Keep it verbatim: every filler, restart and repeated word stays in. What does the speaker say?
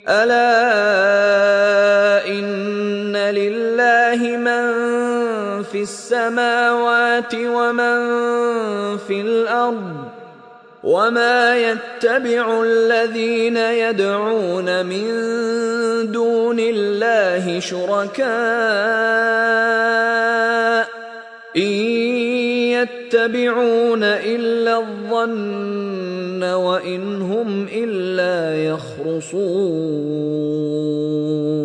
ألا إن لله من في السماوات ومن في الأرض وما يتبع الذين يدعون من دون الله شركاء إن يتبعون إلا الظن وإن هم إلا يخرصون